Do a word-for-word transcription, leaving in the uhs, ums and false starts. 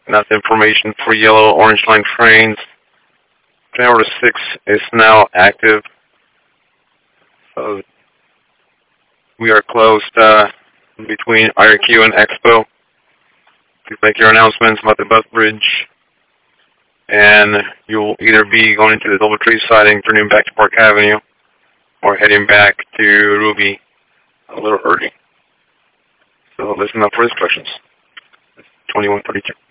And that's information for yellow, orange line trains. Train order six is now active. So we are closed uh, between I R Q and Expo. Please make your announcements about the bus bridge. And you'll either be going into the Doubletree siding, turning back to Park Avenue, or heading back to Ruby a little early. So listen up for instructions. twenty-one thirty-two.